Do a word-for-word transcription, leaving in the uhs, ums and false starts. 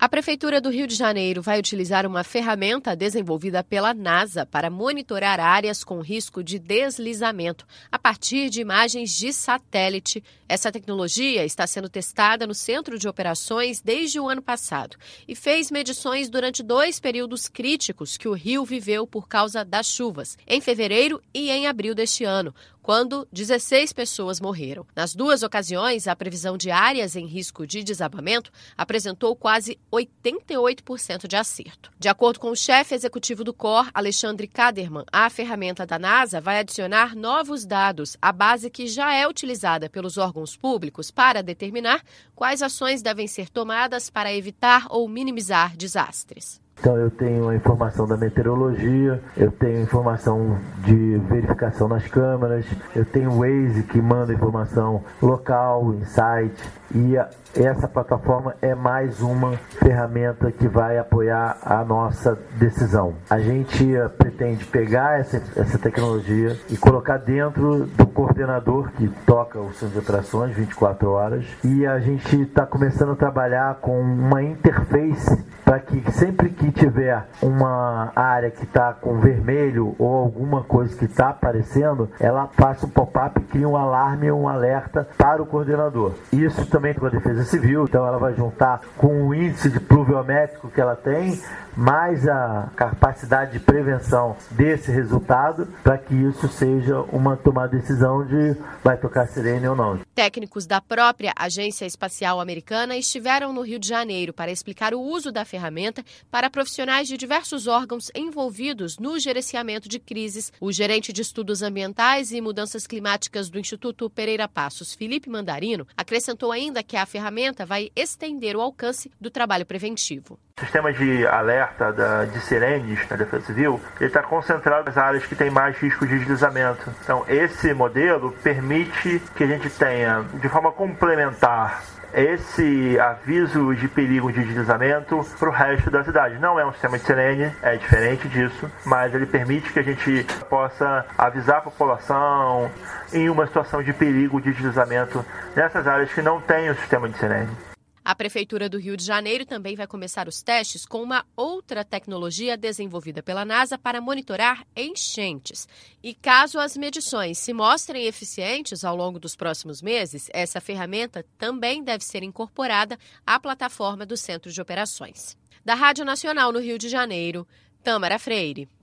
Prefeitura do Rio de Janeiro vai utilizar uma ferramenta desenvolvida pela NASA para monitorar áreas com risco de deslizamento a partir de imagens de satélite. Essa tecnologia está sendo testada no Centro de Operações desde o ano passado e fez medições durante dois períodos críticos que o Rio viveu por causa das chuvas, em fevereiro e em abril deste ano, quando dezesseis pessoas morreram. Nas duas ocasiões, a previsão de áreas em risco de desabamento apresentou quase oitenta e oito por cento de acerto. De acordo com o chefe executivo do C O R, Alexandre Kaderman, a ferramenta da NASA vai adicionar novos dados à base que já é utilizada pelos órgãos públicos para determinar quais ações devem ser tomadas para evitar ou minimizar desastres. Então eu tenho a informação da meteorologia, eu tenho informação de verificação nas câmeras, eu tenho o Waze que manda informação local, insight, e a, essa plataforma é mais uma ferramenta que vai apoiar a nossa decisão. A gente pretende pegar essa, essa tecnologia e colocar dentro do coordenador que toca o centro de operações vinte e quatro horas, e a gente está começando a trabalhar com uma interface para que sempre que tiver uma área que está com vermelho ou alguma coisa que está aparecendo, ela faça um pop-up e cria um alarme, um alerta para o coordenador. Isso também com a Defesa Civil, então ela vai juntar com o índice de pluviométrico que ela tem, mais a capacidade de prevenção desse resultado, para que isso seja uma tomada de decisão de vai tocar sirene ou não. Técnicos da própria Agência Espacial Americana estiveram no Rio de Janeiro para explicar o uso da ferramenta para profissionais de diversos órgãos envolvidos no gerenciamento de crises. O gerente de Estudos Ambientais e Mudanças Climáticas do Instituto Pereira Passos, Felipe Mandarino, acrescentou ainda que a ferramenta vai estender o alcance do trabalho preventivo. O sistema de alerta da, de sirenes da Defesa Civil, ele está concentrado nas áreas que têm mais risco de deslizamento. Então, esse modelo permite que a gente tenha, de forma complementar, esse aviso de perigo de deslizamento para o resto da cidade. Não é um sistema de sirene, é diferente disso, mas ele permite que a gente possa avisar a população em uma situação de perigo de deslizamento nessas áreas que não têm o sistema de sirene. A Prefeitura do Rio de Janeiro também vai começar os testes com uma outra tecnologia desenvolvida pela NASA para monitorar enchentes. E caso as medições se mostrem eficientes ao longo dos próximos meses, essa ferramenta também deve ser incorporada à plataforma do Centro de Operações. Da Rádio Nacional no Rio de Janeiro, Tâmara Freire.